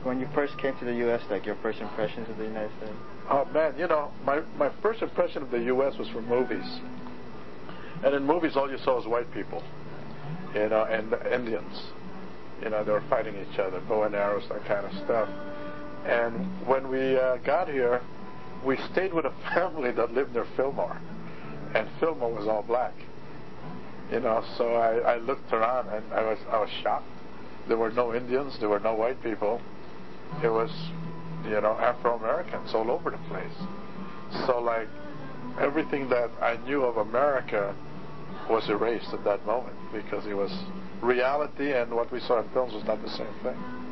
when you first came to the U.S., like your first impressions of the United States? Oh man, my first impression of the U.S. was from movies, and in movies all you saw was white people, and Indians. They were fighting each other, bow and arrows, that kind of stuff. And when we got here, we stayed with a family that lived near Fillmore, and Fillmore was all black. So I looked around and I was shocked. There were no Indians, there were no white people. It was, Afro-Americans all over the place. So like everything that I knew of America was erased at that moment because it was reality, and what we saw in films was not the same thing.